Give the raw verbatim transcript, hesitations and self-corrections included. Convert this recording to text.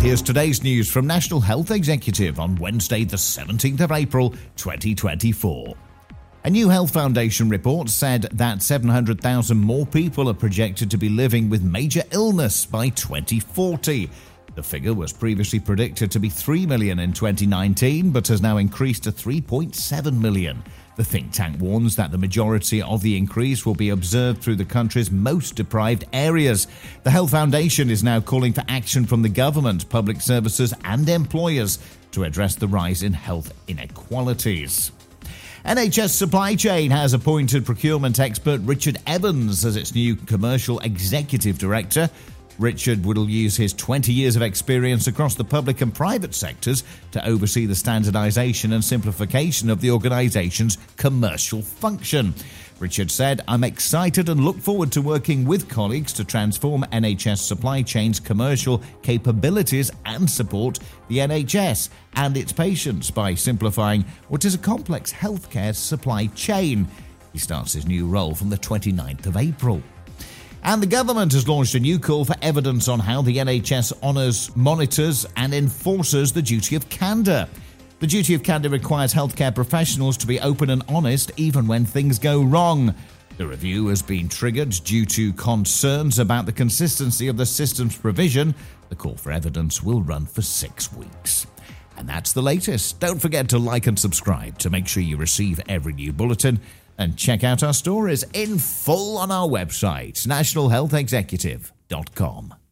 Here's today's news from National Health Executive on Wednesday, the seventeenth of April, twenty twenty-four. A new Health Foundation report said that seven hundred thousand more people are projected to be living with major illness by twenty forty. The figure was previously predicted to be three million in twenty nineteen, but has now increased to three point seven million. The think tank warns that the majority of the increase will be observed through the country's most deprived areas. The Health Foundation is now calling for action from the government, public services and employers to address the rise in health inequalities. N H S Supply Chain has appointed procurement expert Richard Evans as its new commercial executive director. Richard will use his twenty years of experience across the public and private sectors to oversee the standardisation and simplification of the organisation's commercial function. Richard said, "I'm excited and look forward to working with colleagues to transform N H S Supply Chain's commercial capabilities and support the N H S and its patients by simplifying what is a complex healthcare supply chain." He starts his new role from the twenty-ninth of April. And the government has launched a new call for evidence on how the N H S honours, monitors and enforces the duty of candour. The duty of candour requires healthcare professionals to be open and honest even when things go wrong. The review has been triggered due to concerns about the consistency of the system's provision. The call for evidence will run for six weeks. And that's the latest. Don't forget to like and subscribe to make sure you receive every new bulletin. And check out our stories in full on our website, national health executive dot com.